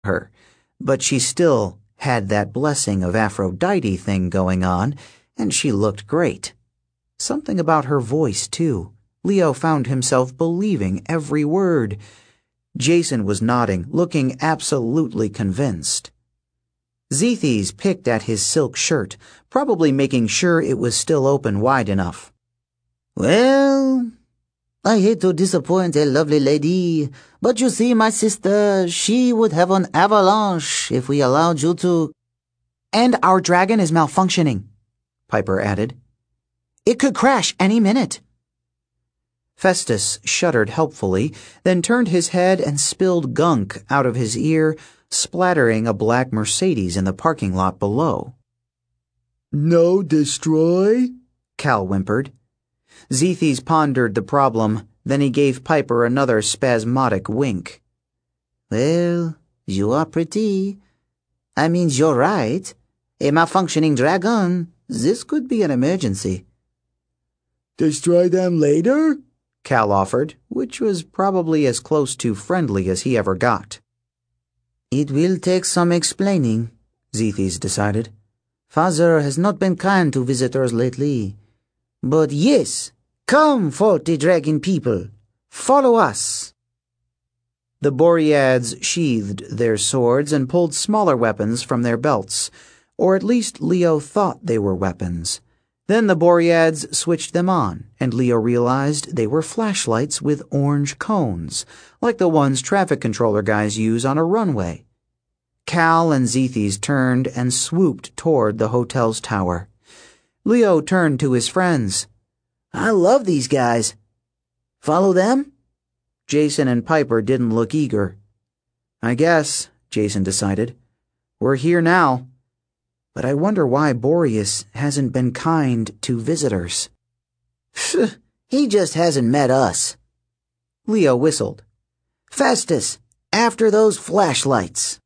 her, but she still had that blessing of Aphrodite thing going on, and she looked great. Something about her voice, too. Leo found himself believing every word. Jason was nodding, looking absolutely convinced. Zethys picked at his silk shirt, probably making sure it was still open wide enough. Well, I hate to disappoint a lovely lady, but you see, my sister, she would have an avalanche if we allowed you to... And our dragon is malfunctioning, Piper added. It could crash any minute. Festus shuddered helpfully, then turned his head and spilled gunk out of his ear, splattering a black Mercedes in the parking lot below. No destroy? Cal whimpered. Zethys pondered the problem, then he gave Piper another spasmodic wink. Well, you are pretty. I mean, you're right. A malfunctioning dragon. This could be an emergency. Destroy them later? Cal offered, which was probably as close to friendly as he ever got. It will take some explaining, Zethys decided. Father has not been kind to visitors lately. But yes, come, faulty dragon people. Follow us. The Boreads sheathed their swords and pulled smaller weapons from their belts, or at least Leo thought they were weapons. Then the Boreads switched them on, and Leo realized they were flashlights with orange cones, like the ones traffic controller guys use on a runway. Cal and Zethys turned and swooped toward the hotel's tower. Leo turned to his friends. I love these guys. Follow them? Jason and Piper didn't look eager. I guess, Jason decided. We're here now. But I wonder why Boreas hasn't been kind to visitors. He just hasn't met us. Leo whistled. Festus, after those flashlights.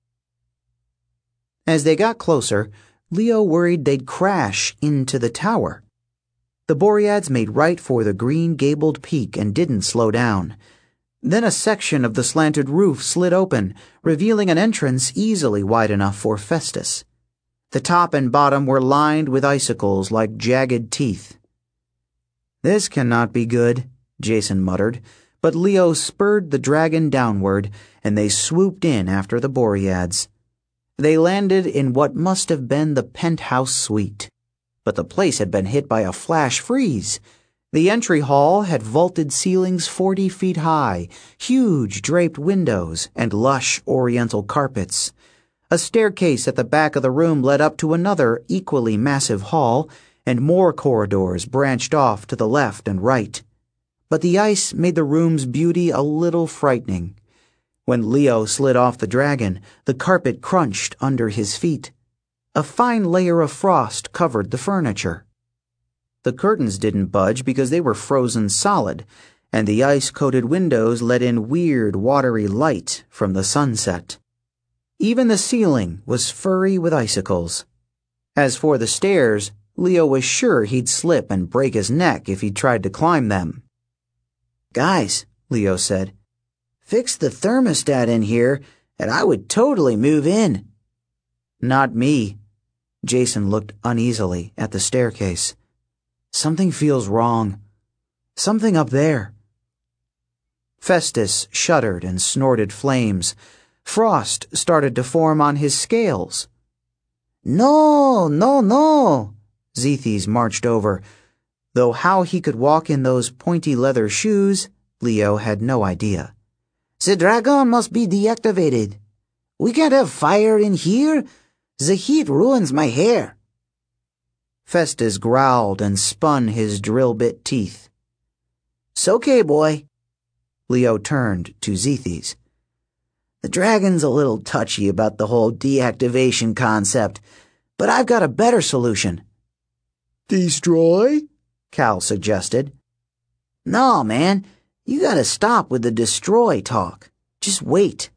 As they got closer, Leo worried they'd crash into the tower. The Boreads made right for the green-gabled peak and didn't slow down. Then a section of the slanted roof slid open, revealing an entrance easily wide enough for Festus. The top and bottom were lined with icicles like jagged teeth. This cannot be good, Jason muttered, but Leo spurred the dragon downward, and they swooped in after the Boreads. They landed in what must have been the penthouse suite. But the place had been hit by a flash freeze. The entry hall had vaulted ceilings 40 feet high, huge draped windows, and lush oriental carpets. A staircase at the back of the room led up to another equally massive hall, and more corridors branched off to the left and right. But the ice made the room's beauty a little frightening. When Leo slid off the dragon, the carpet crunched under his feet. A fine layer of frost covered the furniture. The curtains didn't budge because they were frozen solid, and the ice-coated windows let in weird, watery light from the sunset. Even the ceiling was furry with icicles. As for the stairs, Leo was sure he'd slip and break his neck if he tried to climb them. Guys, Leo said, fix the thermostat in here, and I would totally move in. Not me. Jason looked uneasily at the staircase. Something feels wrong. Something up there. Festus shuddered and snorted flames. Frost started to form on his scales. No, no, no. Zethys marched over. Though how he could walk in those pointy leather shoes, Leo had no idea. The dragon must be deactivated. We can't have fire in here. The heat ruins my hair. Festus growled and spun his drill bit teeth. "'S okay, boy." Leo turned to Zethys. "The dragon's a little touchy about the whole deactivation concept, but I've got a better solution." "Destroy?" Cal suggested. "No, man. You gotta stop with the destroy talk. Just wait."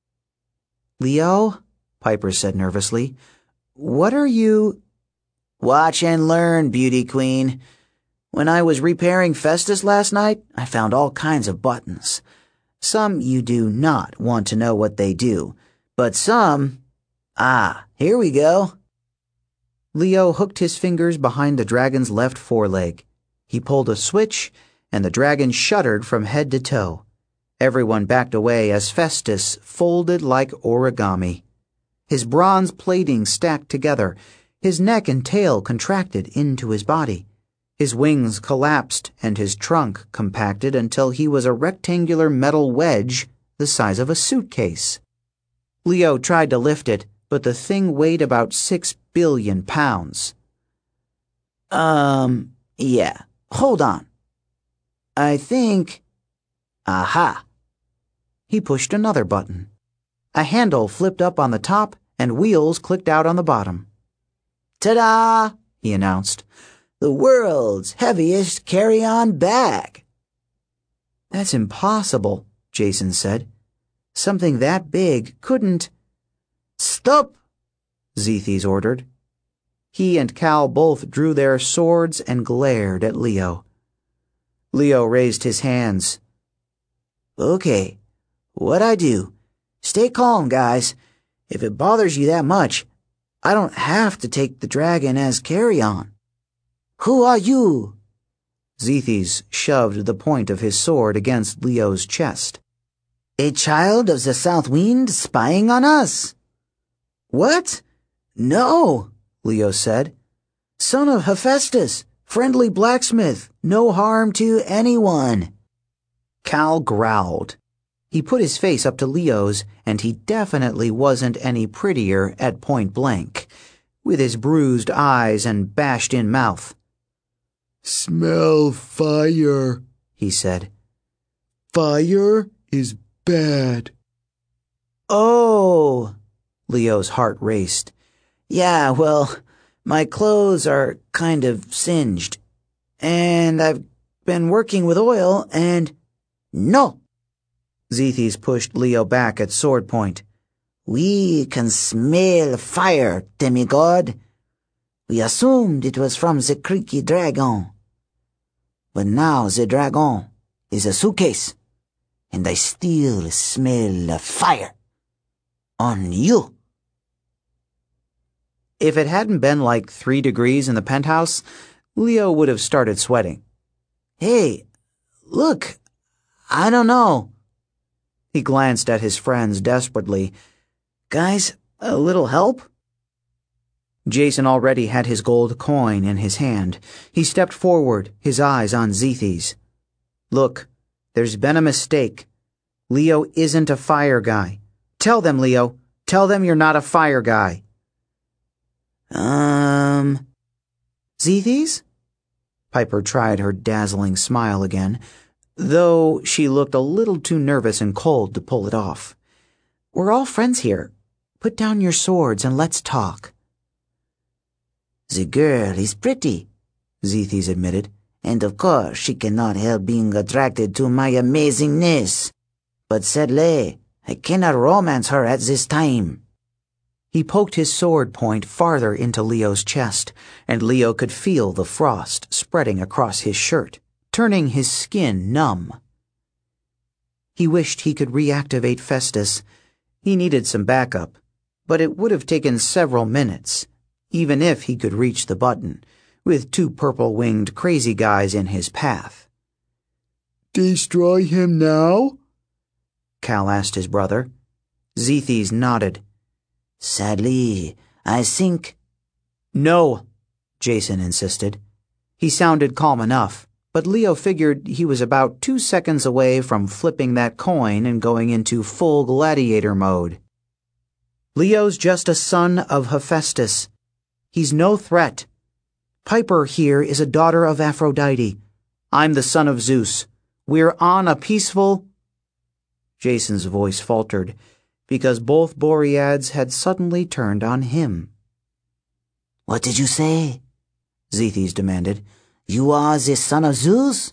"Leo," Piper said nervously, "what are you—" "Watch and learn, beauty queen. When I was repairing Festus last night, I found all kinds of buttons. Some you do not want to know what they do, But some... here we go. Leo hooked his fingers behind the dragon's left foreleg. He pulled a switch, and the dragon shuddered from head to toe. Everyone backed away as Festus folded like origami. His bronze plating stacked together. His neck and tail contracted into his body. His wings collapsed and his trunk compacted until he was a rectangular metal wedge the size of a suitcase. Leo tried to lift it, but the thing weighed about 6 billion pounds. Yeah. Hold on. I think... Aha. He pushed another button. A handle flipped up on the top and wheels clicked out on the bottom. Ta-da! He announced. The world's heaviest carry-on bag. That's impossible, Jason said. Something that big couldn't... Stop! Zethys ordered. He and Cal both drew their swords and glared at Leo. Leo raised his hands. Okay, what'd I do? Stay calm, guys. If it bothers you that much, I don't have to take the dragon as carry-on. Who are you? Zethys shoved the point of his sword against Leo's chest. A child of the South Wind spying on us? What? No, Leo said. Son of Hephaestus, friendly blacksmith, no harm to anyone. Cal growled. He put his face up to Leo's, and he definitely wasn't any prettier at point blank, with his bruised eyes and bashed-in mouth. Smell fire, he said. Fire is bad. Oh, Leo's heart raced. Yeah, well, my clothes are kind of singed. And I've been working with oil and... No! Zethys pushed Leo back at sword point. We can smell fire, demigod. We assumed it was from the creaky dragon. But now the dragon is a suitcase, and I still smell fire. On you. If it hadn't been like 3 degrees in the penthouse, Leo would have started sweating. Hey, look, I don't know. He glanced at his friends desperately. Guys, a little help? Jason already had his gold coin in his hand. He stepped forward, his eyes on Zethys. Look, there's been a mistake. Leo isn't a fire guy. Tell them, Leo. Tell them you're not a fire guy. Zethys? Piper tried her dazzling smile again, though she looked a little too nervous and cold to pull it off. We're all friends here. Put down your swords and let's talk. The girl is pretty, Zethys admitted, and of course she cannot help being attracted to my amazingness. But sadly, I cannot romance her at this time. He poked his sword point farther into Leo's chest, and Leo could feel the frost spreading across his shirt, turning his skin numb. He wished he could reactivate Festus. He needed some backup, but it would have taken several minutes, even if he could reach the button, with 2 purple-winged crazy guys in his path. Destroy him now? Cal asked his brother. Zethys nodded. Sadly, I think... No, Jason insisted. He sounded calm enough, but Leo figured he was about 2 seconds away from flipping that coin and going into full gladiator mode. Leo's just a son of Hephaestus. He's no threat. Piper here is a daughter of Aphrodite. I'm the son of Zeus. We're on a peaceful... Jason's voice faltered, because both Boreads had suddenly turned on him. What did you say? Zethys demanded. You are the son of Zeus?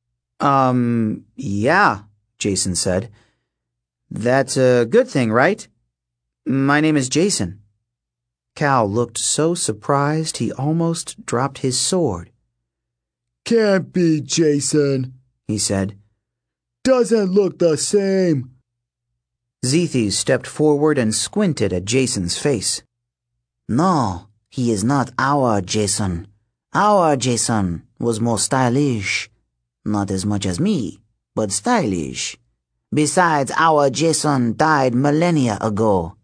Yeah, Jason said. That's a good thing, right? My name is Jason. Cal looked so surprised he almost dropped his sword. Can't be, Jason, he said. Doesn't look the same. Zethys stepped forward and squinted at Jason's face. No, he is not our Jason. Our Jason was more stylish. Not as much as me, but stylish. Besides, our Jason died millennia ago.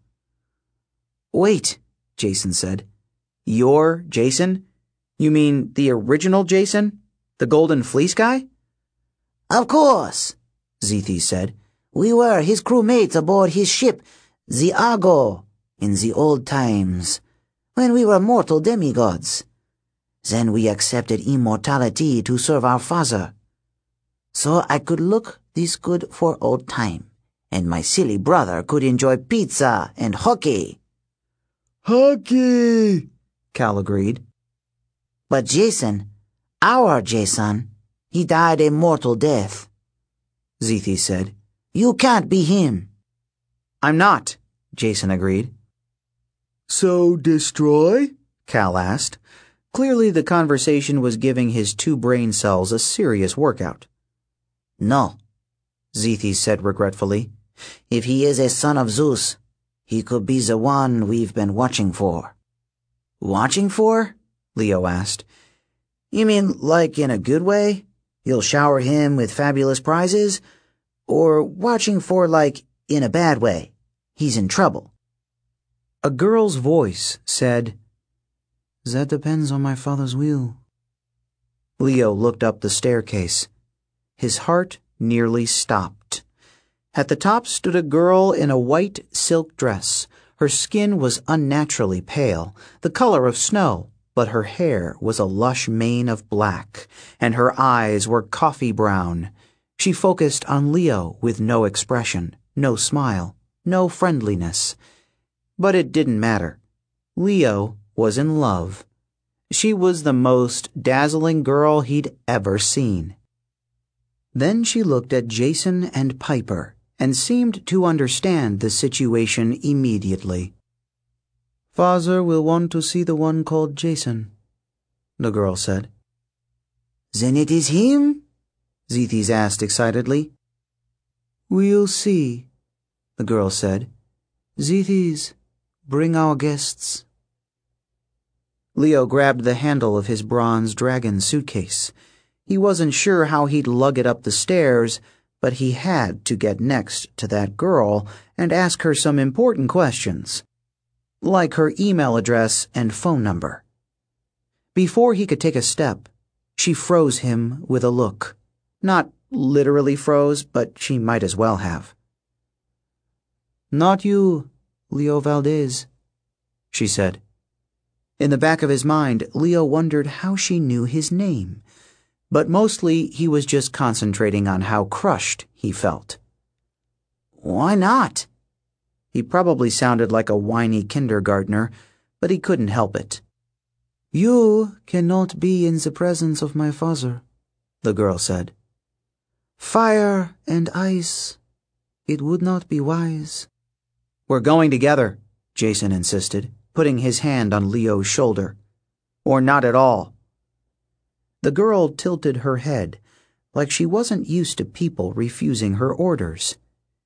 Wait, Jason said. Your Jason? You mean the original Jason? The Golden Fleece guy? Of course, Zethys said. We were his crewmates aboard his ship, the Argo, in the old times, when we were mortal demigods. Then we accepted immortality to serve our father. So I could look this good for old time, and my silly brother could enjoy pizza and hockey. Hockey! Cal agreed. But Jason, our Jason, he died a mortal death. Zethys said. You can't be him. I'm not, Jason agreed. So destroy? Cal asked. Clearly the conversation was giving his two brain cells a serious workout. No, Zethys said regretfully. If he is a son of Zeus, he could be the one we've been watching for. Watching for? Leo asked. You mean like in a good way? You'll shower him with fabulous prizes? Or watching for like in a bad way? He's in trouble. A girl's voice said, That depends on my father's will. Leo looked up the staircase. His heart nearly stopped. At the top stood a girl in a white silk dress. Her skin was unnaturally pale, the color of snow, but her hair was a lush mane of black, and her eyes were coffee brown. She focused on Leo with no expression, no smile, no friendliness. But it didn't matter. Leo was in love. She was the most dazzling girl he'd ever seen. Then she looked at Jason and Piper and seemed to understand the situation immediately. Father will want to see the one called Jason, the girl said. Then it is him? Zethys asked excitedly. We'll see, the girl said. Zethys, bring our guests. Leo grabbed the handle of his bronze dragon suitcase. He wasn't sure how he'd lug it up the stairs, but he had to get next to that girl and ask her some important questions, like her email address and phone number. Before he could take a step, she froze him with a look. Not literally froze, but she might as well have. Not you, Leo Valdez, she said. In the back of his mind, Leo wondered how she knew his name, but mostly he was just concentrating on how crushed he felt. Why not? He probably sounded like a whiny kindergartner, but he couldn't help it. You cannot be in the presence of my father, the girl said. Fire and ice, it would not be wise. We're going together, Jason insisted, putting his hand on Leo's shoulder. Or not at all. The girl tilted her head, like she wasn't used to people refusing her orders.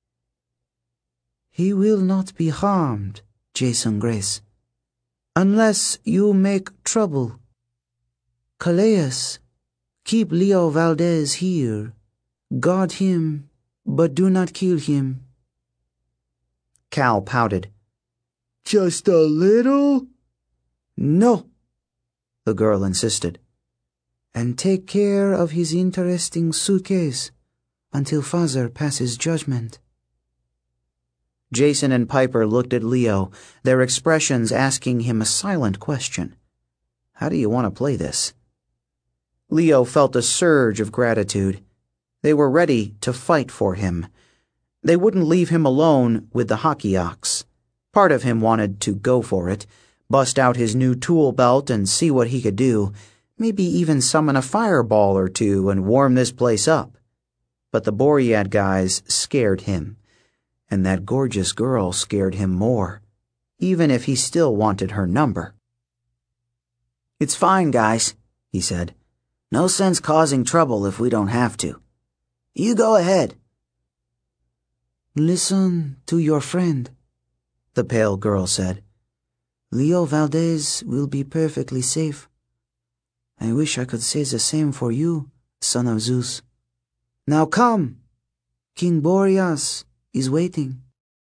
He will not be harmed, Jason Grace, unless you make trouble. Calais, keep Leo Valdez here. Guard him, but do not kill him. Cal pouted. Just a little? No, the girl insisted. And take care of his interesting suitcase until father passes judgment. Jason and Piper looked at Leo, their expressions asking him a silent question. How do you want to play this? Leo felt a surge of gratitude. They were ready to fight for him. They wouldn't leave him alone with the hockey ox. Part of him wanted to go for it, bust out his new tool belt and see what he could do, maybe even summon a fireball or two and warm this place up. But the Boread guys scared him, and that gorgeous girl scared him more, even if he still wanted her number. It's fine, guys, he said. No sense causing trouble if we don't have to. You go ahead. Listen to your friend, the pale girl said. Leo Valdez will be perfectly safe. I wish I could say the same for you, son of Zeus. Now come! King Boreas is waiting.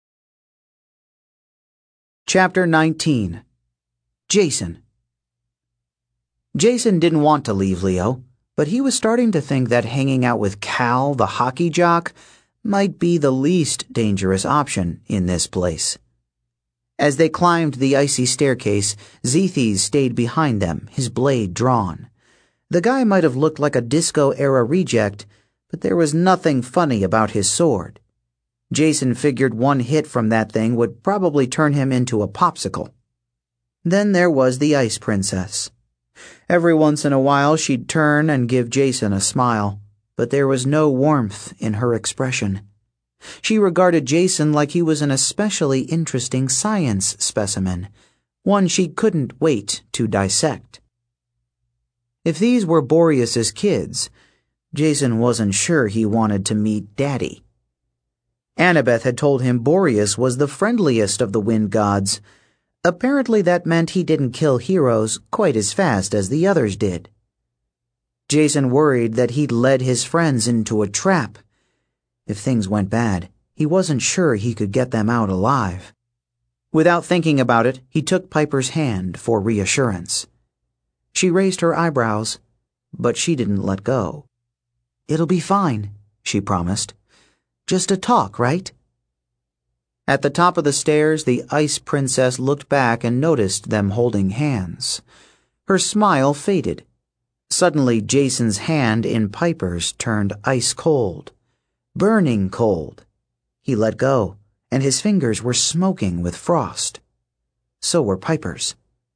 Chapter 19. Jason. Jason didn't want to leave Leo, but he was starting to think that hanging out with Cal, the hockey jock, might be the least dangerous option in this place. As they climbed the icy staircase, Zethys stayed behind them, his blade drawn. The guy might have looked like a disco-era reject, but there was nothing funny about his sword. Jason figured one hit from that thing would probably turn him into a popsicle. Then there was the Ice Princess. Every once in a while she'd turn and give Jason a smile, but there was no warmth in her expression. She regarded Jason like he was an especially interesting science specimen, one she couldn't wait to dissect. If these were Boreas's kids, Jason wasn't sure he wanted to meet Daddy. Annabeth had told him Boreas was the friendliest of the wind gods. Apparently that meant he didn't kill heroes quite as fast as the others did. Jason worried that he'd led his friends into a trap. If things went bad, he wasn't sure he could get them out alive. Without thinking about it, he took Piper's hand for reassurance. She raised her eyebrows, but she didn't let go. "It'll be fine," she promised. "Just a talk, right?" At the top of the stairs, the Ice Princess looked back and noticed them holding hands. Her smile faded. Suddenly, Jason's hand in Piper's turned ice cold. Burning cold. He let go, and his fingers were smoking with frost. So were Piper's.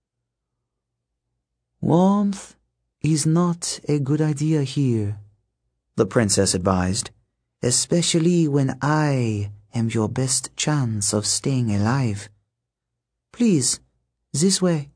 Warmth is not a good idea here, the princess advised, especially when I am your best chance of staying alive. Please, this way.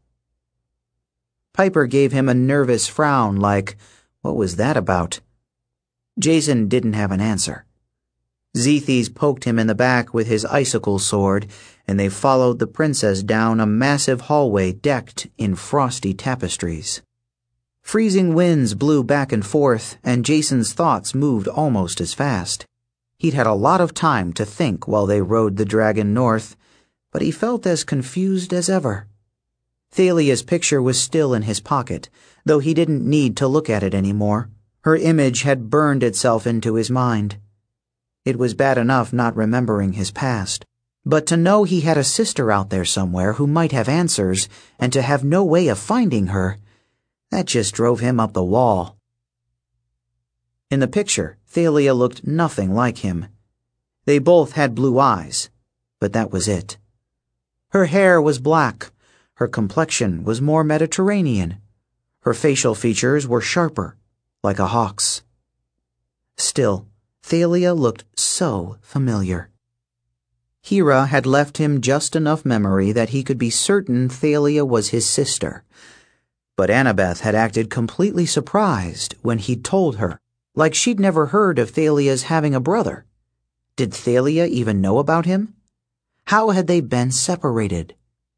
Piper gave him a nervous frown like, what was that about? Jason didn't have an answer. Zethys poked him in the back with his icicle sword, and they followed the princess down a massive hallway decked in frosty tapestries. Freezing winds blew back and forth, and Jason's thoughts moved almost as fast. He'd had a lot of time to think while they rode the dragon north, but he felt as confused as ever. Thalia's picture was still in his pocket, though he didn't need to look at it anymore. Her image had burned itself into his mind. It was bad enough not remembering his past, but to know he had a sister out there somewhere who might have answers, and to have no way of finding her, that just drove him up the wall. In the picture, Thalia looked nothing like him. They both had blue eyes, but that was it. Her hair was black. Her complexion was more Mediterranean. Her facial features were sharper, like a hawk's. Still, Thalia looked so familiar. Hera had left him just enough memory that he could be certain Thalia was his sister. But Annabeth had acted completely surprised when he'd told her, like she'd never heard of Thalia's having a brother. Did Thalia even know about him? How had they been separated?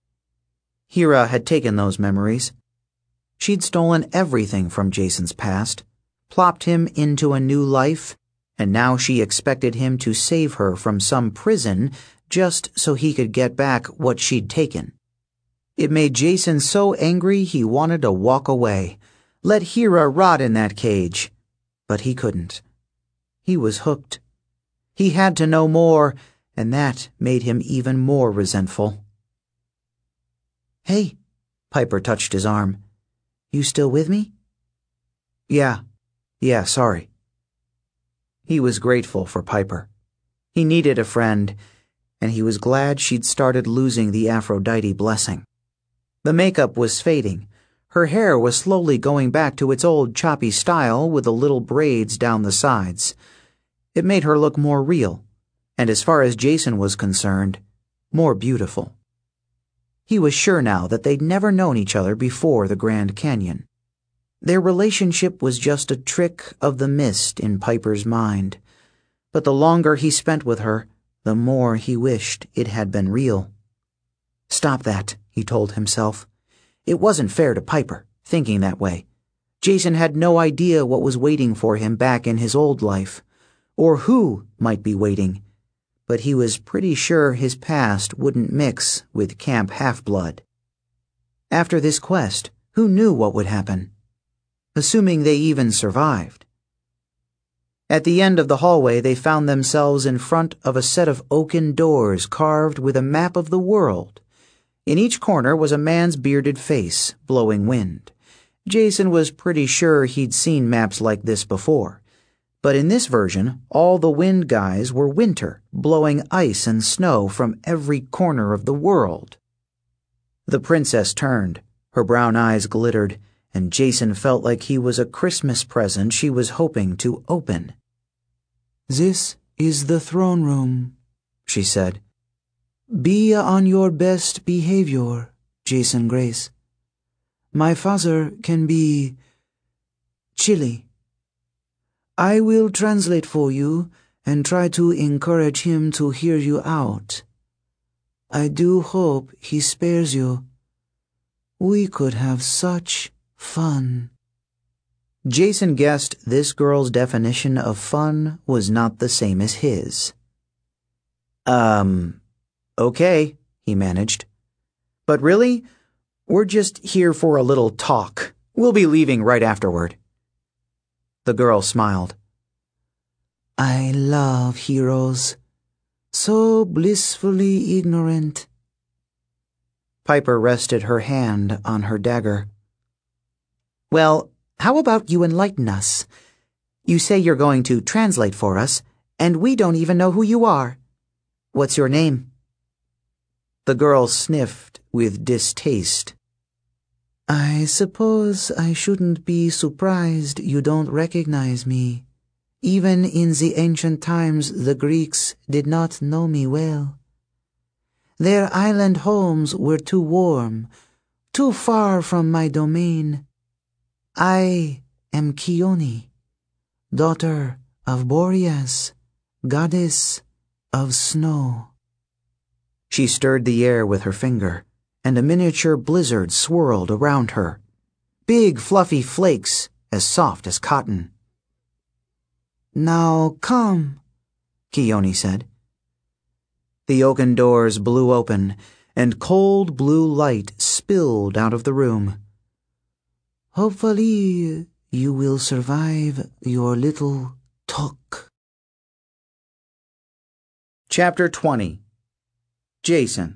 Hera had taken those memories. She'd stolen everything from Jason's past, plopped him into a new life, and now she expected him to save her from some prison just so he could get back what she'd taken. It made Jason so angry he wanted to walk away, let Hera rot in that cage. But he couldn't. He was hooked. He had to know more, and that made him even more resentful. "Hey," Piper touched his arm. "You still with me?" Yeah, sorry." He was grateful for Piper. He needed a friend, and he was glad she'd started losing the Aphrodite blessing. The makeup was fading. Her hair was slowly going back to its old choppy style with the little braids down the sides. It made her look more real, and as far as Jason was concerned, more beautiful. He was sure now that they'd never known each other before the Grand Canyon. Their relationship was just a trick of the mist in Piper's mind. But the longer he spent with her, the more he wished it had been real. Stop that, he told himself. It wasn't fair to Piper, thinking that way. Jason had no idea what was waiting for him back in his old life, or who might be waiting, but he was pretty sure his past wouldn't mix with Camp Half-Blood. After this quest, who knew what would happen? Assuming they even survived. At the end of the hallway, they found themselves in front of a set of oaken doors carved with a map of the world. In each corner was a man's bearded face, blowing wind. Jason was pretty sure he'd seen maps like this before. But in this version, all the wind guys were winter, blowing ice and snow from every corner of the world. The princess turned. Her brown eyes glittered, and Jason felt like he was a Christmas present she was hoping to open. "This is the throne room," she said. "Be on your best behavior, Jason Grace. My father can be chilly. I will translate for you and try to encourage him to hear you out. I do hope he spares you. We could have such fun." Jason guessed this girl's definition of fun was not the same as his. Okay, he managed. But really, we're just here for a little talk. We'll be leaving right afterward. The girl smiled. "I love heroes. So blissfully ignorant." Piper rested her hand on her dagger. "Well, how about you enlighten us? You say you're going to translate for us, and we don't even know who you are. What's your name?" The girl sniffed with distaste. "I suppose I shouldn't be surprised you don't recognize me. Even in the ancient times, the Greeks did not know me well. Their island homes were too warm, too far from my domain. I am Chione, daughter of Boreas, goddess of snow." She stirred the air with her finger, and a miniature blizzard swirled around her. Big, fluffy flakes, as soft as cotton. "Now come," Chione said. The oaken doors blew open, and cold blue light spilled out of the room. "Hopefully you will survive your little talk." Chapter 20. Jason.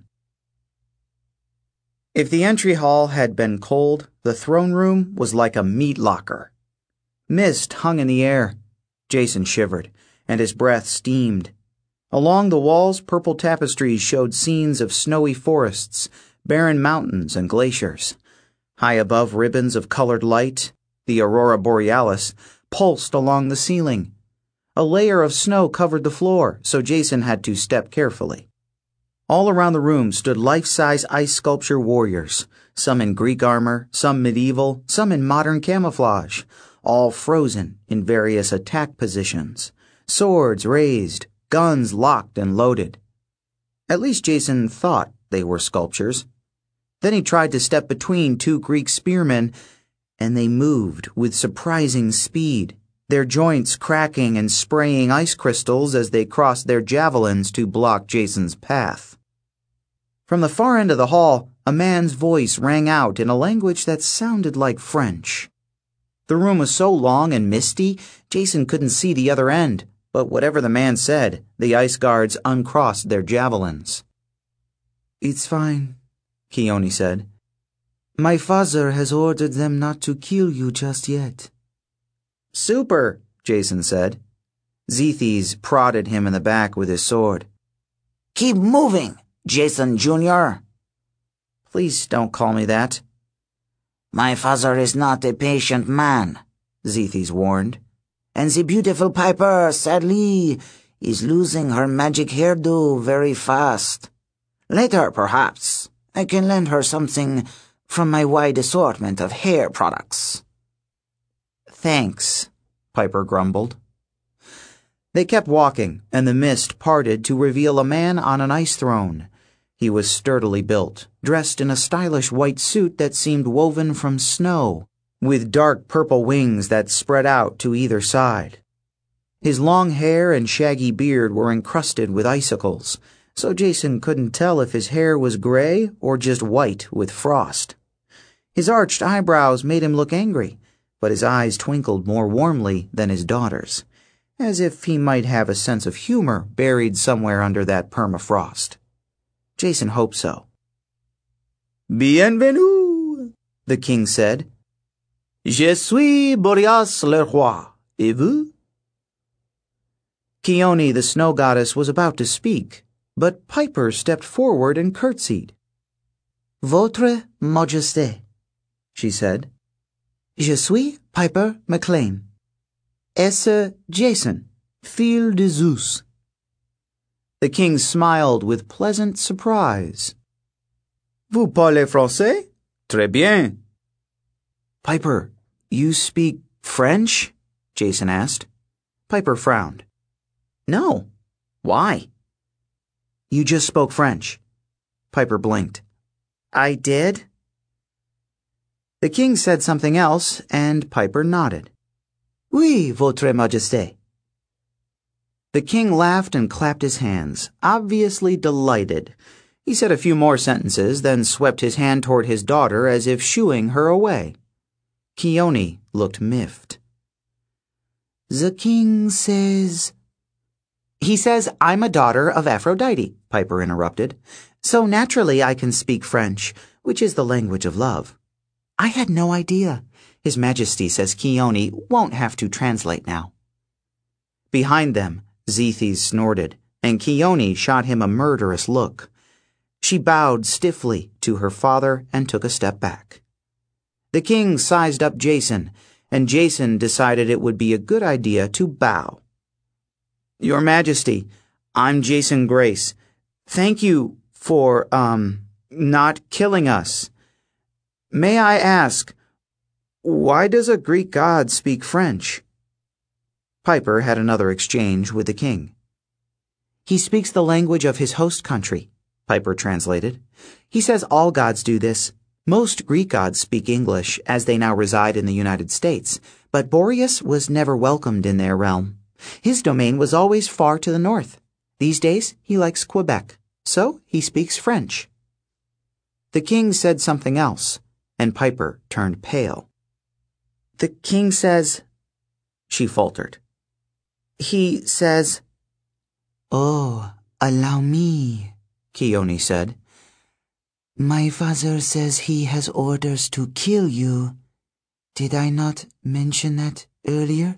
If the entry hall had been cold, the throne room was like a meat locker. Mist hung in the air. Jason shivered, and his breath steamed. Along the walls, purple tapestries showed scenes of snowy forests, barren mountains, and glaciers. High above, ribbons of colored light, the aurora borealis, pulsed along the ceiling. A layer of snow covered the floor, so Jason had to step carefully. All around the room stood life-size ice sculpture warriors, some in Greek armor, some medieval, some in modern camouflage, all frozen in various attack positions, swords raised, guns locked and loaded. At least Jason thought they were sculptures. Then he tried to step between two Greek spearmen, and they moved with surprising speed, their joints cracking and spraying ice crystals as they crossed their javelins to block Jason's path. From the far end of the hall, a man's voice rang out in a language that sounded like French. The room was so long and misty, Jason couldn't see the other end, but whatever the man said, the ice guards uncrossed their javelins. "It's fine," Chione said. "My father has ordered them not to kill you just yet." "Super," Jason said. Zethys prodded him in the back with his sword. "Keep moving, Jason Jr." "Please don't call me that." "My father is not a patient man," Zethys warned. "And the beautiful Piper, sadly, is losing her magic hairdo very fast. Later, perhaps, I can lend her something from my wide assortment of hair products." "Thanks," Piper grumbled. They kept walking, and the mist parted to reveal a man on an ice throne. He was sturdily built, dressed in a stylish white suit that seemed woven from snow, with dark purple wings that spread out to either side. His long hair and shaggy beard were encrusted with icicles, so Jason couldn't tell if his hair was gray or just white with frost. His arched eyebrows made him look angry, but his eyes twinkled more warmly than his daughter's, as if he might have a sense of humor buried somewhere under that permafrost. Jason hoped so. Bienvenue, the king said. Je suis Boreas le roi, et vous? Chione, the snow goddess, was about to speak, but Piper stepped forward and curtsied. Votre Majesté, she said. Je suis Piper McLean. Est-ce Jason, fils de Zeus? The king smiled with pleasant surprise. Vous parlez français? Très bien. Piper, you speak French? Jason asked. Piper frowned. No. Why? You just spoke French. Piper blinked. I did? The king said something else, and Piper nodded. Oui, Votre Majesté. The king laughed and clapped his hands, obviously delighted. He said a few more sentences, then swept his hand toward his daughter as if shooing her away. Chione looked miffed. The king says... He says I'm a daughter of Aphrodite, Piper interrupted. So naturally I can speak French, which is the language of love. I had no idea. His Majesty says Chione won't have to translate now. Behind them, Zethys snorted, and Chione shot him a murderous look. She bowed stiffly to her father and took a step back. The king sized up Jason, and Jason decided it would be a good idea to bow. Your Majesty, I'm Jason Grace. Thank you for, not killing us. May I ask, why does a Greek god speak French? Piper had another exchange with the king. He speaks the language of his host country, Piper translated. He says all gods do this. Most Greek gods speak English, as they now reside in the United States, but Boreas was never welcomed in their realm. His domain was always far to the north. These days, he likes Quebec, so he speaks French. The king said something else, and Piper turned pale. The king says, she faltered. He says, Oh, allow me, Chione said. My father says he has orders to kill you. Did I not mention that earlier?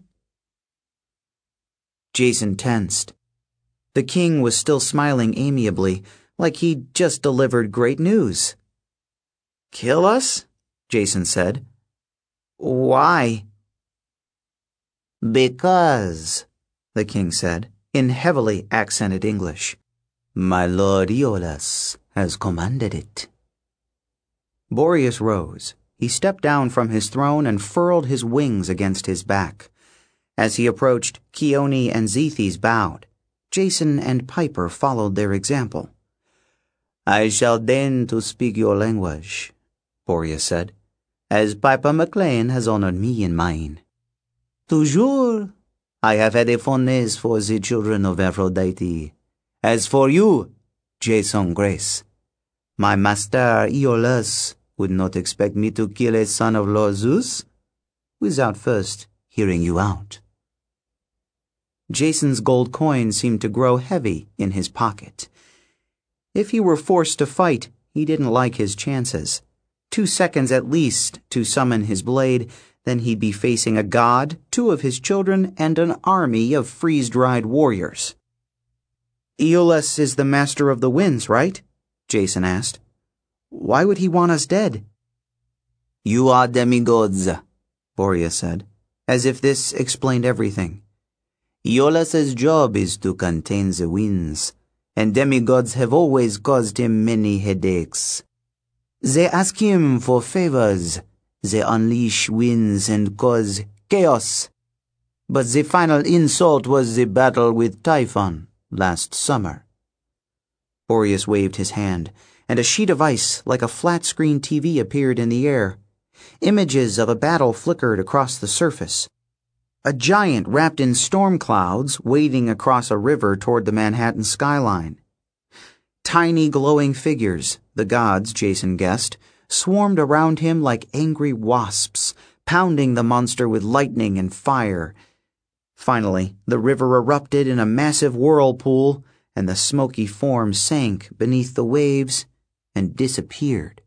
Jason tensed. The king was still smiling amiably, like he'd just delivered great news. Kill us? Jason said. Why? Because, the king said, in heavily accented English. My lord Iolaus has commanded it. Boreas rose. He stepped down from his throne and furled his wings against his back. As he approached, Chione and Zethys bowed. Jason and Piper followed their example. I shall deign to speak your language, Boreas said, as Piper McLean has honored me in mine. Toujours, I have had a fondness for the children of Aphrodite. As for you, Jason Grace, my master Iolaus would not expect me to kill a son of Lord Zeus without first hearing you out. Jason's gold coin seemed to grow heavy in his pocket. If he were forced to fight, he didn't like his chances. 2 seconds at least to summon his blade, then he'd be facing a god, 2 of his children, and an army of freeze-dried warriors. Iolaus is the master of the winds, right? Jason asked. Why would he want us dead? You are demigods, Boreas said, as if this explained everything. Iolaus's job is to contain the winds, and demigods have always caused him many headaches. They ask him for favors. They unleash winds and cause chaos. but the final insult was the battle with Typhon last summer. Boreas waved his hand, and a sheet of ice like a flat-screen TV appeared in the air. Images of a battle flickered across the surface. A giant wrapped in storm clouds wading across a river toward the Manhattan skyline. Tiny glowing figures, the gods, Jason guessed, swarmed around him like angry wasps, pounding the monster with lightning and fire. Finally, the river erupted in a massive whirlpool, and the smoky form sank beneath the waves and disappeared.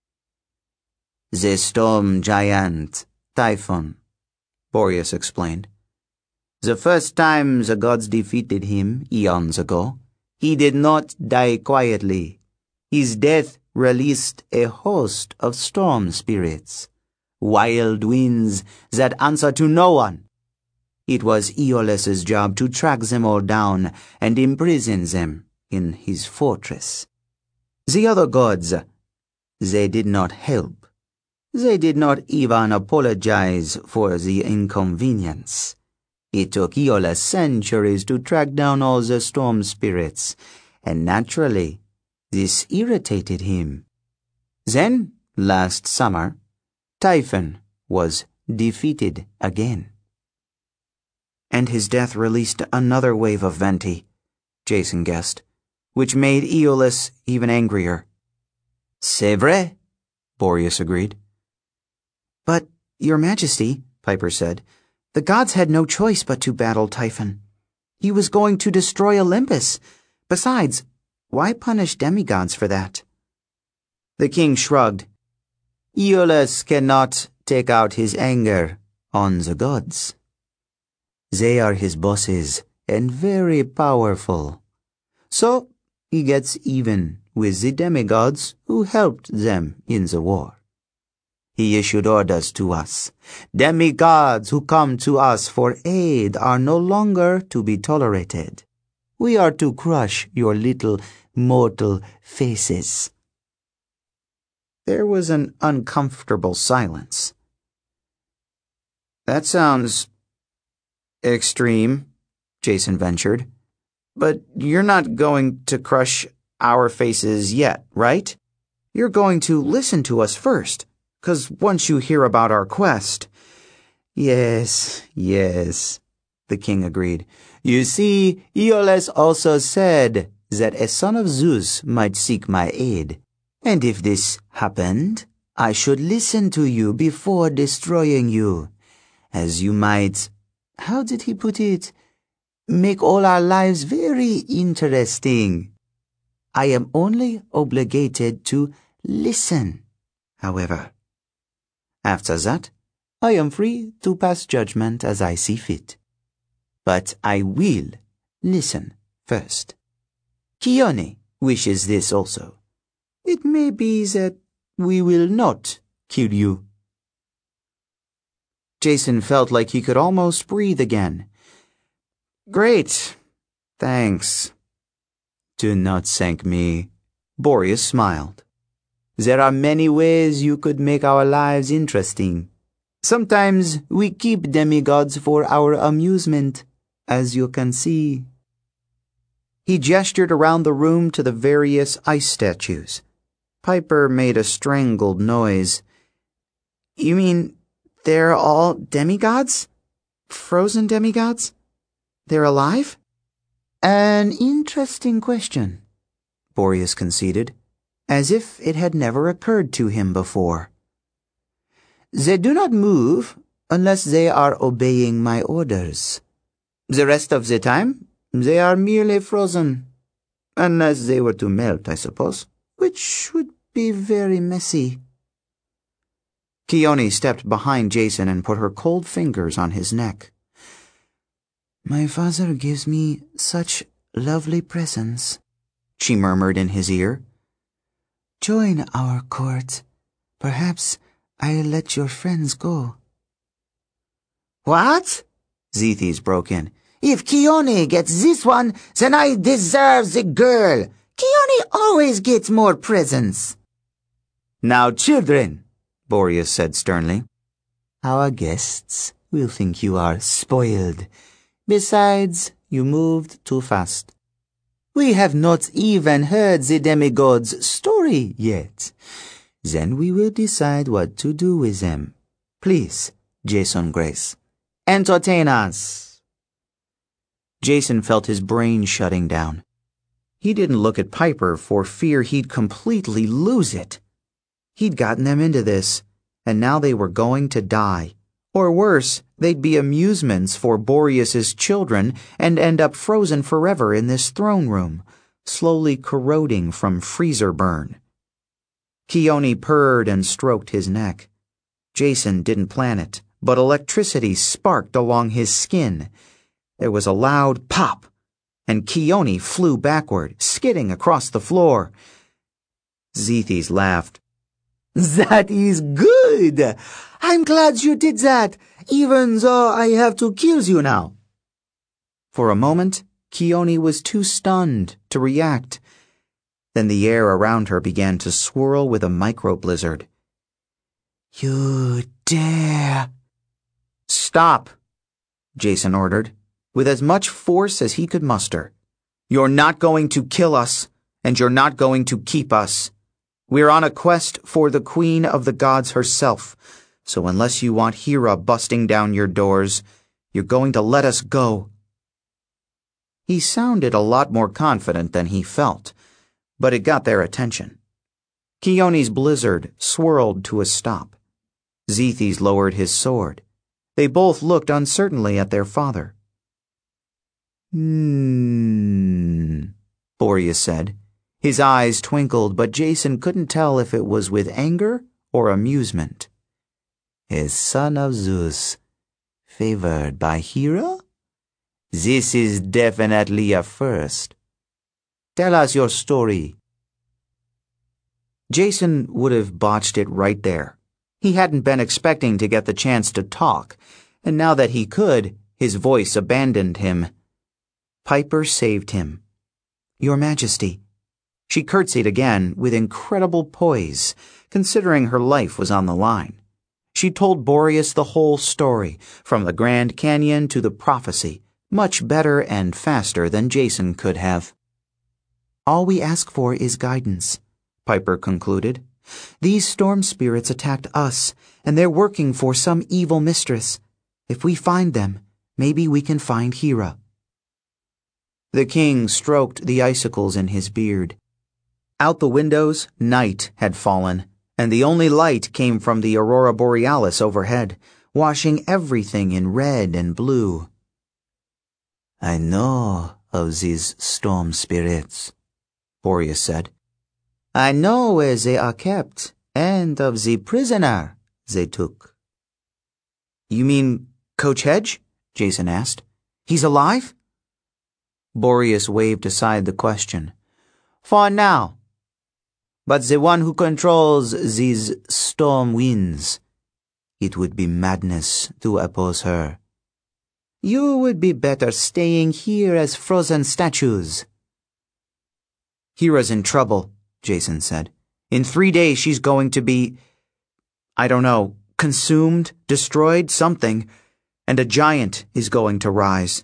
The storm giant, Typhon, Boreas explained. The first time the gods defeated him, eons ago, he did not die quietly. His death released a host of storm spirits, wild winds that answer to no one. It was Aeolus's job to track them all down and imprison them in his fortress. The other gods, they did not help. They did not even apologize for the inconvenience. It took Aeolus centuries to track down all the storm spirits, and naturally, this irritated him. Then, last summer, Typhon was defeated again. And his death released another wave of Venti, Jason guessed, which made Aeolus even angrier. C'est vrai, Boreas agreed. But, Your Majesty, Piper said, the gods had no choice but to battle Typhon. He was going to destroy Olympus. Besides, why punish demigods for that? The king shrugged. Aeolus cannot take out his anger on the gods. They are his bosses and very powerful. So he gets even with the demigods who helped them in the war. He issued orders to us. Demigods who come to us for aid are no longer to be tolerated. We are to crush your little mortal faces. There was an uncomfortable silence. That sounds extreme, Jason ventured. But you're not going to crush our faces yet, right? You're going to listen to us first, 'cause once you hear about our quest... Yes, the king agreed. You see, Aeolus also said that a son of Zeus might seek my aid. And if this happened, I should listen to you before destroying you, as you might, how did he put it, make all our lives very interesting. I am only obligated to listen, however. After that, I am free to pass judgment as I see fit. But I will listen first. Chione wishes this also. It may be that we will not kill you. Jason felt like he could almost breathe again. Great. Thanks. Do not thank me. Boreas smiled. There are many ways you could make our lives interesting. Sometimes we keep demigods for our amusement, as you can see. He gestured around the room to the various ice statues. Piper made a strangled noise. You mean they're all demigods? Frozen demigods? They're alive? An interesting question, Boreas conceded, as if it had never occurred to him before. They do not move unless they are obeying my orders. The rest of the time, they are merely frozen. Unless they were to melt, I suppose, which would be very messy. Chione stepped behind Jason and put her cold fingers on his neck. My father gives me such lovely presents, she murmured in his ear. Join our court. Perhaps I'll let your friends go. What? Zethys broke in. If Chione gets this one, then I deserve the girl. Chione always gets more presents. Now, children, Boreas said sternly, our guests will think you are spoiled. Besides, you moved too fast. We have not even heard the demigod's story yet. Then we will decide what to do with them. Please, Jason Grace, entertain us." Jason felt his brain shutting down. He didn't look at Piper for fear he'd completely lose it. He'd gotten them into this, and now they were going to die. Or worse, they'd be amusements for Boreas's children and end up frozen forever in this throne room, slowly corroding from freezer burn. Keone purred and stroked his neck. Jason didn't plan it, but electricity sparked along his skin. There was a loud pop, and Keone flew backward, skidding across the floor. Zethys laughed. "That is good! I'm glad you did that, even though I have to kill you now." For a moment, Keone was too stunned to react. Then the air around her began to swirl with a micro-blizzard. "You dare!" "Stop," Jason ordered, with as much force as he could muster. "You're not going to kill us, and you're not going to keep us. We're on a quest for the Queen of the Gods herself, so unless you want Hera busting down your doors, you're going to let us go." He sounded a lot more confident than he felt, but it got their attention. Keone's blizzard swirled to a stop. Zethys lowered his sword. They both looked uncertainly at their father. Boreas said. His eyes twinkled, but Jason couldn't tell if it was with anger or amusement. "A son of Zeus, favored by Hera? This is definitely a first. Tell us your story." Jason would have botched it right there. He hadn't been expecting to get the chance to talk, and now that he could, his voice abandoned him. Piper saved him. "Your Majesty." She curtsied again with incredible poise, considering her life was on the line. She told Boreas the whole story, from the Grand Canyon to the prophecy, much better and faster than Jason could have. "All we ask for is guidance," Piper concluded. "These storm spirits attacked us, and they're working for some evil mistress. If we find them, maybe we can find Hera." The king stroked the icicles in his beard. Out the windows, night had fallen, and the only light came from the aurora borealis overhead, washing everything in red and blue. "I know of these storm spirits," Boreas said. "I know where they are kept, and of the prisoner they took." "You mean Coach Hedge?" Jason asked. "He's alive?" Boreas waved aside the question. "For now. But the one who controls these storm winds, it would be madness to oppose her. You would be better staying here as frozen statues." "Hera's in trouble," Jason said. "In 3 days she's going to be, I don't know, consumed, destroyed, something, and a giant is going to rise."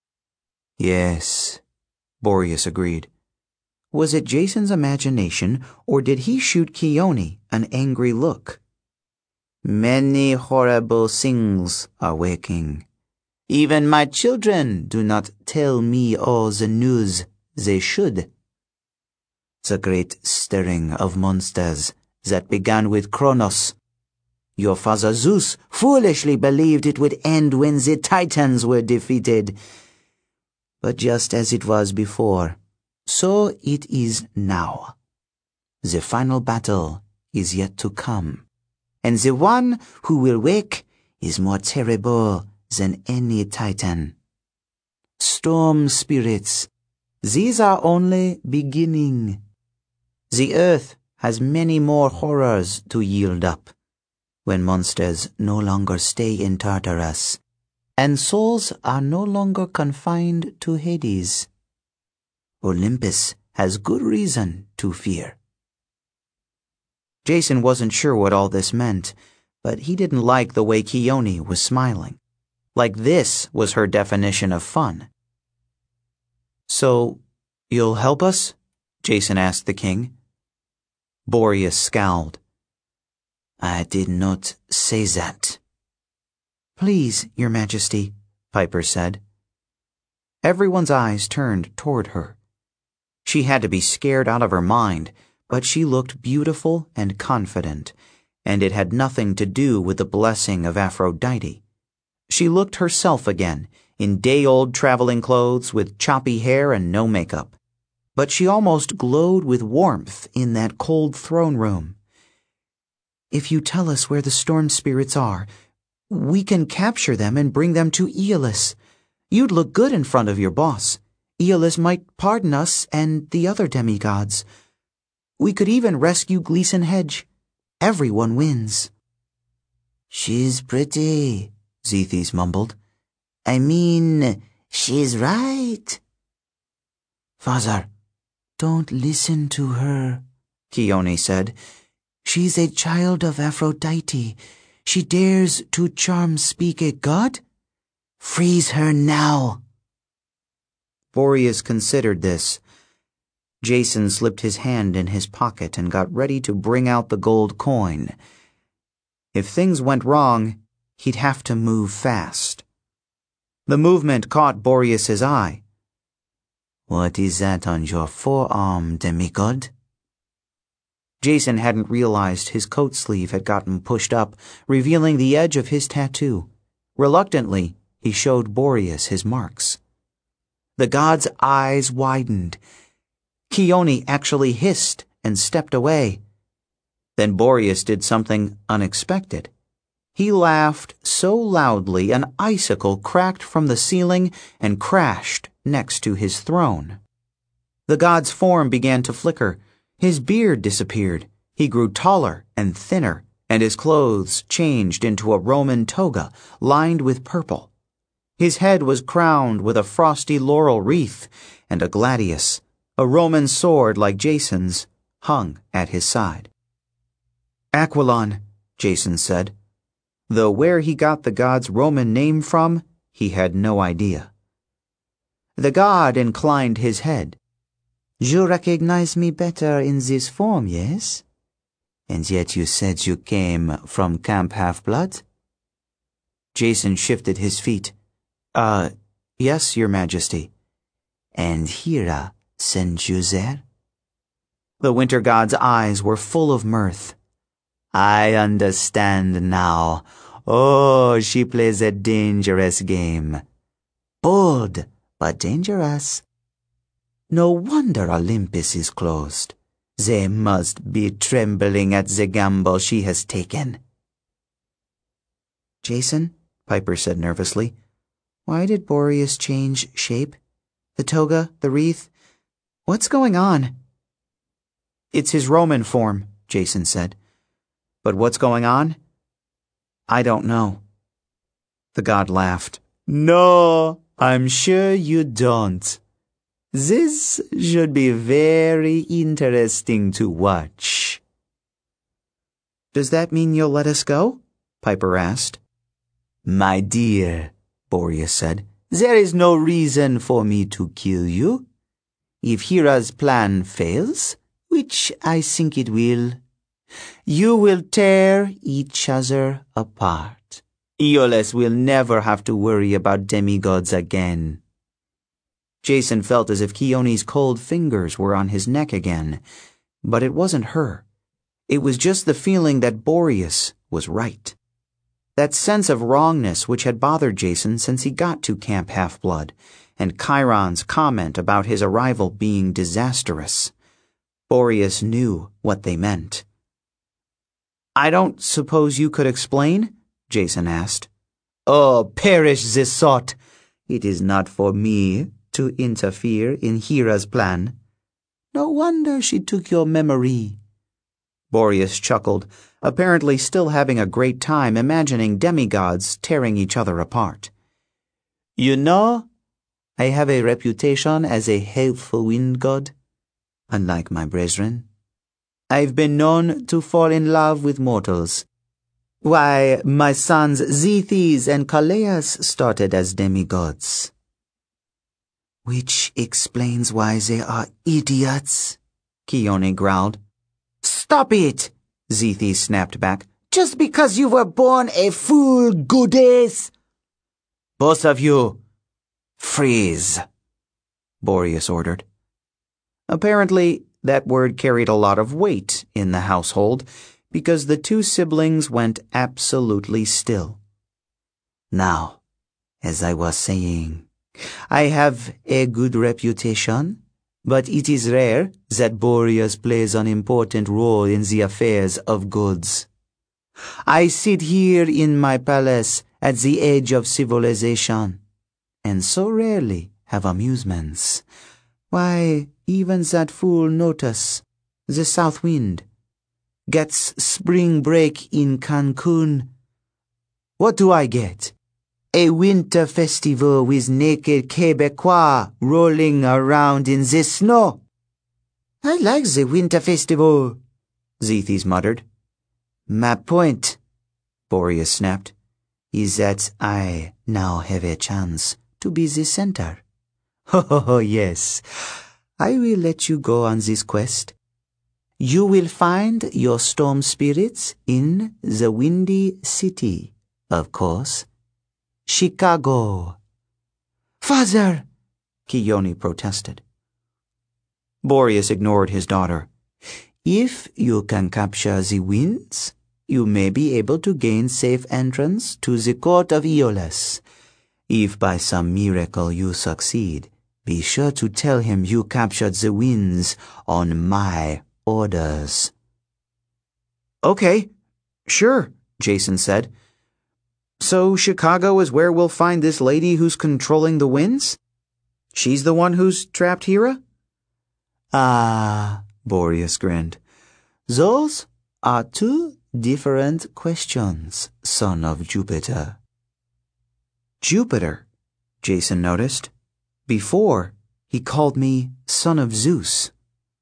"Yes," Boreas agreed. Was it Jason's imagination, or did he shoot Keone an angry look? "Many horrible things are waking. Even my children do not tell me all the news they should. The great stirring of monsters that began with Kronos. Your father Zeus foolishly believed it would end when the Titans were defeated. But just as it was before, so it is now. The final battle is yet to come, and the one who will wake is more terrible than any Titan. Storm spirits, these are only beginning. The earth has many more horrors to yield up, when monsters no longer stay in Tartarus, and souls are no longer confined to Hades. Olympus has good reason to fear." Jason wasn't sure what all this meant, but he didn't like the way Keone was smiling. like this was her definition of fun. "So, you'll help us?" Jason asked the king. Boreas scowled. "I did not say that." "Please, Your Majesty," Piper said. Everyone's eyes turned toward her. She had to be scared out of her mind, but she looked beautiful and confident, and it had nothing to do with the blessing of Aphrodite. She looked herself again, in day-old traveling clothes with choppy hair and no makeup. But she almost glowed with warmth in that cold throne room. "If you tell us where the storm spirits are, we can capture them and bring them to Aeolus. You'd look good in front of your boss. Aeolus might pardon us and the other demigods. We could even rescue Gleason Hedge. Everyone wins." "She's pretty," Zethys mumbled. "I mean, she's right." "Father, don't listen to her," Chione said. "She's a child of Aphrodite. She dares to charm speak a god? Freeze her now." Boreas considered this. Jason slipped his hand in his pocket and got ready to bring out the gold coin. If things went wrong, he'd have to move fast. The movement caught Boreas's eye. "What is that on your forearm, demigod?" Jason hadn't realized his coat sleeve had gotten pushed up, revealing the edge of his tattoo. Reluctantly, he showed Boreas his marks. The god's eyes widened. Chione actually hissed and stepped away. Then Boreas did something unexpected. He laughed so loudly an icicle cracked from the ceiling and crashed next to his throne. The god's form began to flicker. His beard disappeared. He grew taller and thinner, and his clothes changed into a Roman toga lined with purple. His head was crowned with a frosty laurel wreath, and a gladius, a Roman sword like Jason's, hung at his side. "Aquilon," Jason said, though where he got the god's Roman name from, he had no idea. The god inclined his head. "You recognize me better in this form, yes? And yet you said you came from Camp Half-Blood?" Jason shifted his feet. Yes, Your Majesty." "And Hera sent you there?" The winter god's eyes were full of mirth. "I understand now. Oh, she plays a dangerous game. Bold, but dangerous. No wonder Olympus is closed. They must be trembling at the gamble she has taken." "Jason," Piper said nervously, "why did Boreas change shape? The toga, the wreath? What's going on?" "It's his Roman form," Jason said. "But what's going on? I don't know." The god laughed. "No, I'm sure you don't. This should be very interesting to watch." "Does that mean you'll let us go?" Piper asked. "My dear," Boreas said, "there is no reason for me to kill you. If Hera's plan fails, which I think it will, you will tear each other apart. Aeolus will never have to worry about demigods again." Jason felt as if Chione's cold fingers were on his neck again, but it wasn't her. It was just the feeling that Boreas was right. That sense of wrongness which had bothered Jason since he got to Camp Half-Blood, and Chiron's comment about his arrival being disastrous. Boreas knew what they meant. "I don't suppose you could explain?" Jason asked. "Oh, perish this thought! It is not for me to interfere in Hera's plan. No wonder she took your memory." Boreas chuckled, apparently still having a great time imagining demigods tearing each other apart. "You know, I have a reputation as a helpful wind god. Unlike my brethren, I've been known to fall in love with mortals. Why, my sons Zethys and Calais started as demigods. Which explains why they are idiots, Chione growled. Stop it, Zethys snapped back. Just because you were born a fool, goodies! Both of you, freeze, Boreas ordered. Apparently, that word carried a lot of weight in the household, because the two siblings went absolutely still. Now, as I was saying, I have a good reputation, but it is rare that Boreas plays an important role in the affairs of gods. I sit here in my palace at the edge of civilization, and so rarely have amusements. Why, even that fool Notus, the south wind, gets spring break in Cancun. What do I get? A winter festival with naked Quebecois rolling around in the snow. I like the winter festival, Zethys muttered. My point, Boreas snapped, is that I now have a chance to be the center. Oh, yes. I will let you go on this quest. You will find your storm spirits in the Windy City, of course. Chicago. Father, Chione protested. Boreas ignored his daughter. If you can capture the winds, you may be able to gain safe entrance to the court of Aeolus. If by some miracle you succeed, be sure to tell him you captured the winds on my orders. Okay, sure, Jason said. So Chicago is where we'll find this lady who's controlling the winds? She's the one who's trapped Hera? Ah, Boreas grinned. Those are two different questions, son of Jupiter. Jupiter, Jason noticed. Before, he called me son of Zeus.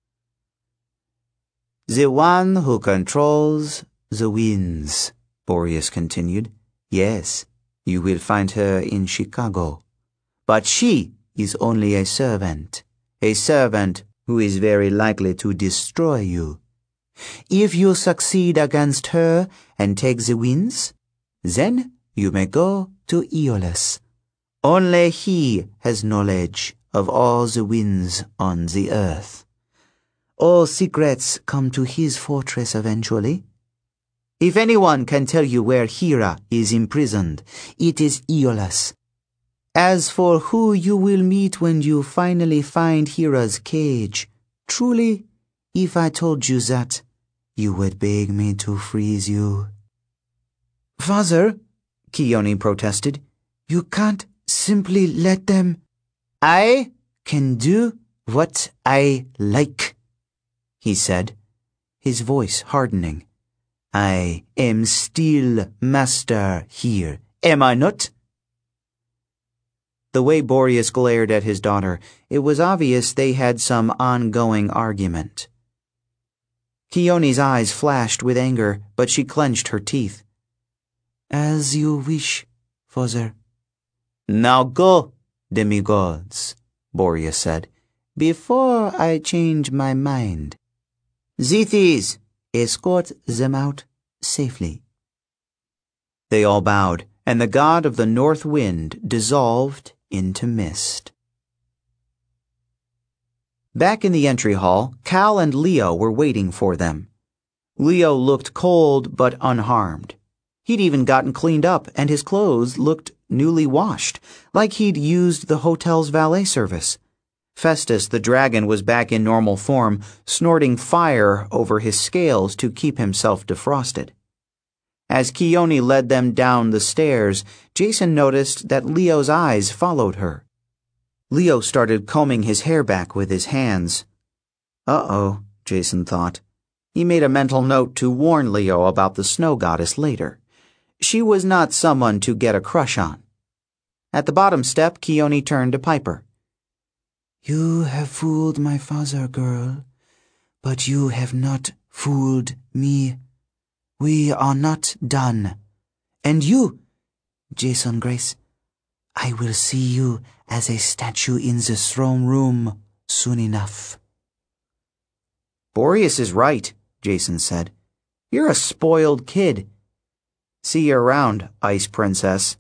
The one who controls the winds, Boreas continued. Yes, you will find her in Chicago. But she is only a servant who is very likely to destroy you. If you succeed against her and take the winds, then you may go to Aeolus. Only he has knowledge of all the winds on the earth. All secrets come to his fortress eventually. If anyone can tell you where Hera is imprisoned, it is Aeolus. As for who you will meet when you finally find Hera's cage, truly, if I told you that, you would beg me to freeze you. Father, Chione protested, you can't simply let them. I can do what I like, he said, his voice hardening. I am still master here, am I not? The way Boreas glared at his daughter, it was obvious they had some ongoing argument. Chione's eyes flashed with anger, but she clenched her teeth. As you wish, father. Now go, demigods, Boreas said, before I change my mind. Zethys, escort them out safely. They all bowed, and the god of the north wind dissolved into mist. Back in the entry hall, Cal and Leo were waiting for them. Leo looked cold but unharmed. He'd even gotten cleaned up, and his clothes looked newly washed, like he'd used the hotel's valet service. Festus the dragon was back in normal form, snorting fire over his scales to keep himself defrosted. As Chione led them down the stairs, Jason noticed that Leo's eyes followed her. Leo started combing his hair back with his hands. Uh-oh, Jason thought. He made a mental note to warn Leo about the snow goddess later. She was not someone to get a crush on. At the bottom step, Chione turned to Piper. You have fooled my father, girl, but you have not fooled me. We are not done. And you, Jason Grace, I will see you as a statue in the throne room soon enough. Boreas is right, Jason said. You're a spoiled kid. See you around, Ice Princess.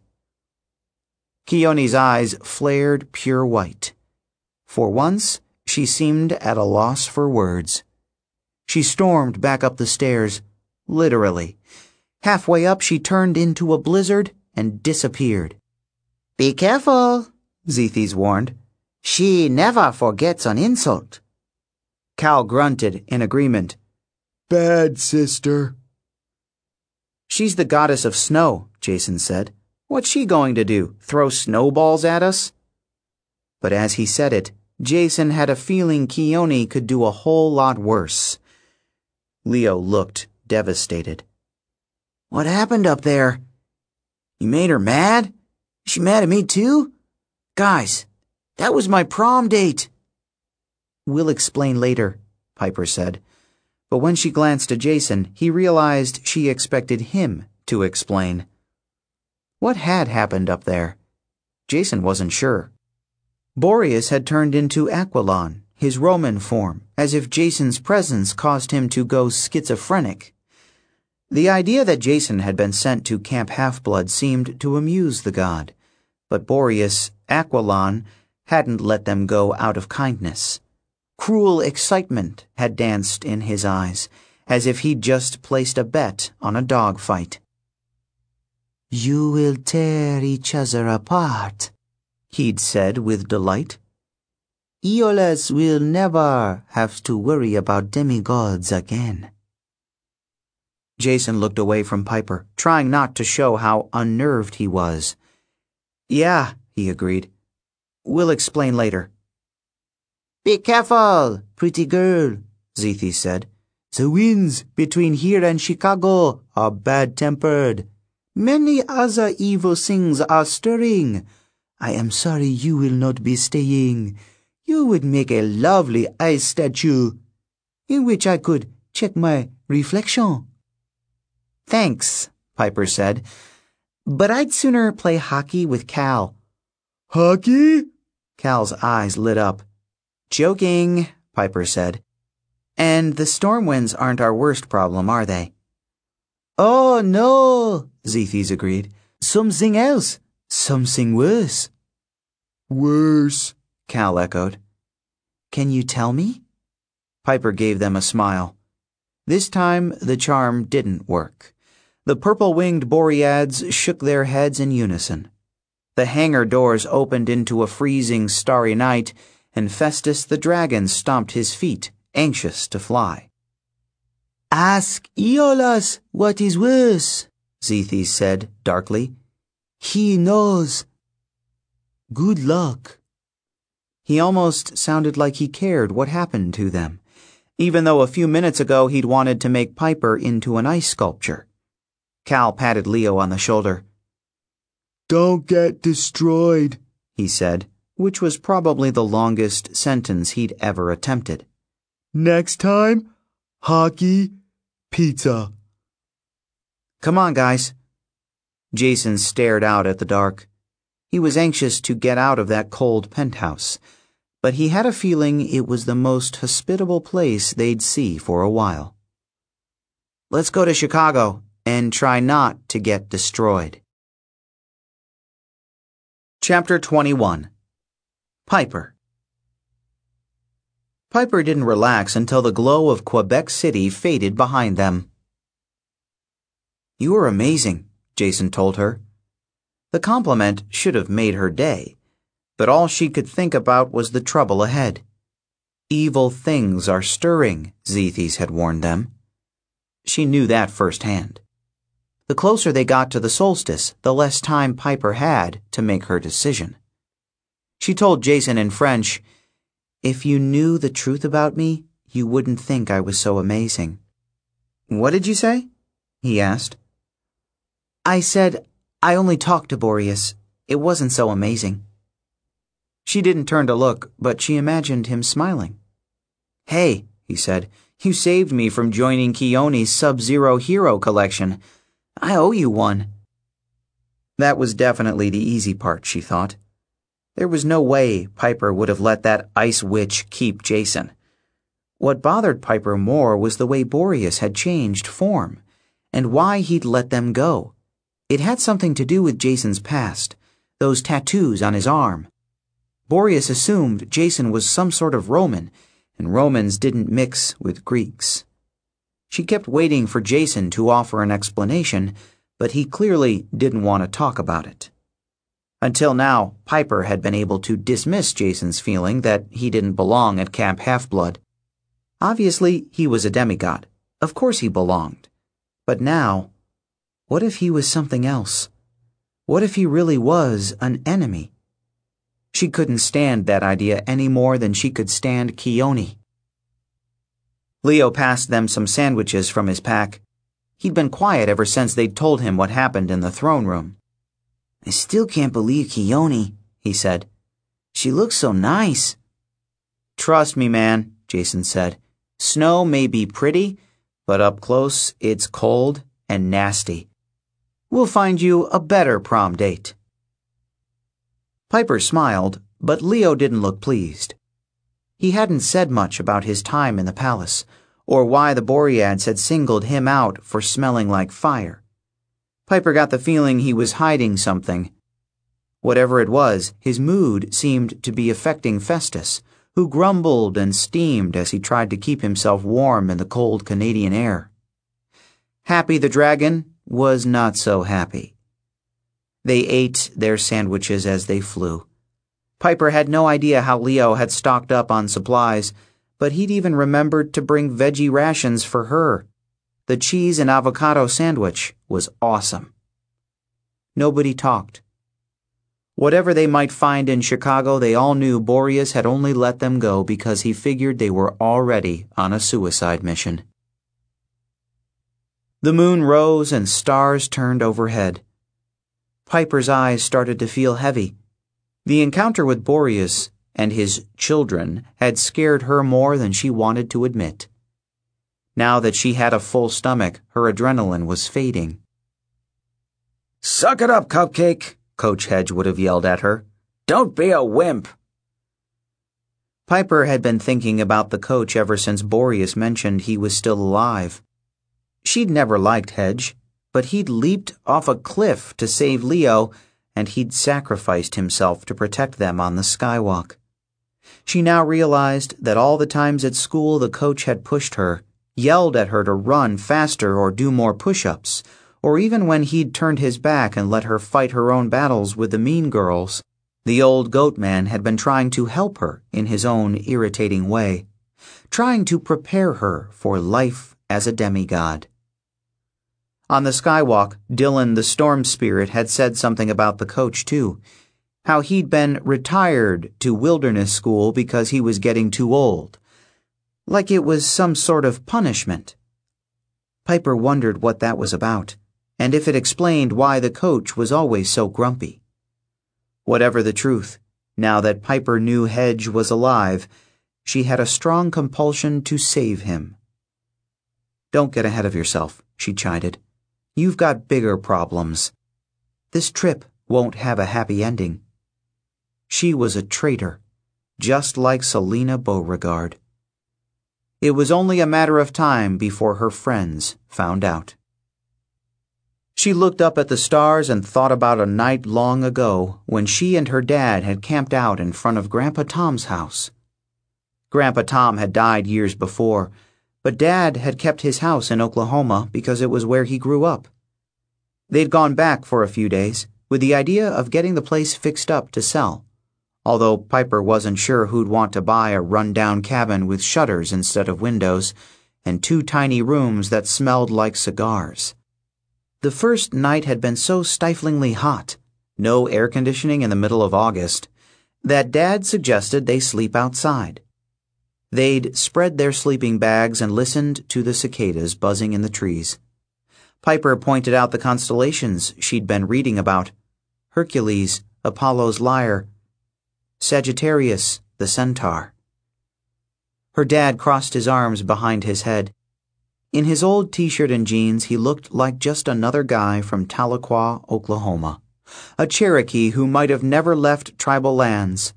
Keone's eyes flared pure white. For once, she seemed at a loss for words. She stormed back up the stairs, literally. Halfway up, she turned into a blizzard and disappeared. Be careful, Zethys warned. She never forgets an insult. Cal grunted in agreement. Bad sister. She's the goddess of snow, Jason said. What's she going to do, throw snowballs at us? But as he said it, Jason had a feeling Keone could do a whole lot worse. Leo looked devastated. What happened up there? You made her mad? Is she mad at me too? Guys, that was my prom date. We'll explain later, Piper said. But when she glanced at Jason, he realized she expected him to explain. What had happened up there? Jason wasn't sure. Boreas had turned into Aquilon, his Roman form, as if Jason's presence caused him to go schizophrenic. The idea that Jason had been sent to Camp Half-Blood seemed to amuse the god, but Boreas, Aquilon, hadn't let them go out of kindness. Cruel excitement had danced in his eyes, as if he'd just placed a bet on a dogfight. You will tear each other apart, he'd said with delight. Aeolus will never have to worry about demigods again. Jason looked away from Piper, trying not to show how unnerved he was. Yeah, he agreed. We'll explain later. Be careful, pretty girl, Zethys said. The winds between here and Chicago are bad-tempered. Many other evil things are stirring. I am sorry you will not be staying. You would make a lovely ice statue, in which I could check my reflection. Thanks, Piper said. But I'd sooner play hockey with Cal. Hockey? Cal's eyes lit up. Joking, Piper said. And the storm winds aren't our worst problem, are they? Oh, no, Zethys agreed. Something else. Something worse. Worse, Cal echoed. Can you tell me? Piper gave them a smile. This time, the charm didn't work. The purple-winged Boreads shook their heads in unison. The hangar doors opened into a freezing, starry night, and Festus the dragon stomped his feet, anxious to fly. Ask Aeolus what is worse, Zethys said darkly. He knows. Good luck. He almost sounded like he cared what happened to them, even though a few minutes ago he'd wanted to make Piper into an ice sculpture. Cal patted Leo on the shoulder. Don't get destroyed, he said, which was probably the longest sentence he'd ever attempted. Next time, hockey, pizza. Come on, guys. Jason stared out at the dark. He was anxious to get out of that cold penthouse, but he had a feeling it was the most hospitable place they'd see for a while. Let's go to Chicago and try not to get destroyed. Chapter 21. Piper. Piper didn't relax until the glow of Quebec City faded behind them. You were amazing, Jason told her. The compliment should have made her day, but all she could think about was the trouble ahead. Evil things are stirring, Zethys had warned them. She knew that firsthand. The closer they got to the solstice, the less time Piper had to make her decision. She told Jason in French, "If you knew the truth about me, you wouldn't think I was so amazing." "What did you say?" he asked. "I said I only talked to Boreas. It wasn't so amazing." She didn't turn to look, but she imagined him smiling. "Hey," he said, You saved me from joining Keone's Sub-Zero Hero collection. I owe you one. That was definitely the easy part, she thought. There was no way Piper would have let that ice witch keep Jason. What bothered Piper more was the way Boreas had changed form, and why he'd let them go. It had something to do with Jason's past, those tattoos on his arm. Boreas assumed Jason was some sort of Roman, and Romans didn't mix with Greeks. She kept waiting for Jason to offer an explanation, but he clearly didn't want to talk about it. Until now, Piper had been able to dismiss Jason's feeling that he didn't belong at Camp Half-Blood. Obviously, he was a demigod. Of course he belonged. But now, what if he was something else? What if he really was an enemy? She couldn't stand that idea any more than she could stand Keone. Leo passed them some sandwiches from his pack. He'd been quiet ever since they'd told him what happened in the throne room. I still can't believe Keone, he said. She looks so nice. Trust me, man, Jason said. Snow may be pretty, but up close it's cold and nasty. We'll find you a better prom date. Piper smiled, but Leo didn't look pleased. He hadn't said much about his time in the palace, or why the Boreads had singled him out for smelling like fire. Piper got the feeling he was hiding something. Whatever it was, his mood seemed to be affecting Festus, who grumbled and steamed as he tried to keep himself warm in the cold Canadian air. Happy the dragon was not so happy. They ate their sandwiches as they flew. Piper had no idea how Leo had stocked up on supplies, but he'd even remembered to bring veggie rations for her. The cheese and avocado sandwich was awesome. Nobody talked. Whatever they might find in Chicago, they all knew Boreas had only let them go because he figured they were already on a suicide mission. The moon rose and stars turned overhead. Piper's eyes started to feel heavy. The encounter with Boreas and his children had scared her more than she wanted to admit. Now that she had a full stomach, her adrenaline was fading. Suck it up, Cupcake, Coach Hedge would have yelled at her. Don't be a wimp. Piper had been thinking about the coach ever since Boreas mentioned he was still alive. She'd never liked Hedge, but he'd leaped off a cliff to save Leo, and he'd sacrificed himself to protect them on the skywalk. She now realized that all the times at school the coach had pushed her, yelled at her to run faster or do more push-ups, or even when he'd turned his back and let her fight her own battles with the mean girls, the old goat man had been trying to help her in his own irritating way, trying to prepare her for life as a demigod. On the skywalk, Dylan the storm spirit had said something about the coach too, how he'd been retired to wilderness school because he was getting too old, like it was some sort of punishment. Piper wondered what that was about, and if it explained why the coach was always so grumpy. Whatever the truth, now that Piper knew Hedge was alive, she had a strong compulsion to save him. Don't get ahead of yourself, she chided. You've got bigger problems. This trip won't have a happy ending. She was a traitor, just like Selena Beauregard. It was only a matter of time before her friends found out. She looked up at the stars and thought about a night long ago when she and her dad had camped out in front of Grandpa Tom's house. Grandpa Tom had died years before, but Dad had kept his house in Oklahoma because it was where he grew up. They'd gone back for a few days with the idea of getting the place fixed up to sell, although Piper wasn't sure who'd want to buy a run-down cabin with shutters instead of windows and 2 tiny rooms that smelled like cigars. The first night had been so stiflingly hot, no air conditioning in the middle of August, that Dad suggested they sleep outside. They'd spread their sleeping bags and listened to the cicadas buzzing in the trees. Piper pointed out the constellations she'd been reading about: Hercules, Apollo's lyre, Sagittarius, the centaur. Her dad crossed his arms behind his head. In his old t-shirt and jeans, he looked like just another guy from Tahlequah, Oklahoma, a Cherokee who might have never left tribal lands.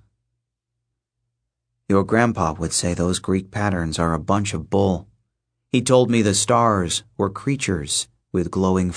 Your grandpa would say those Greek patterns are a bunch of bull. He told me the stars were creatures with glowing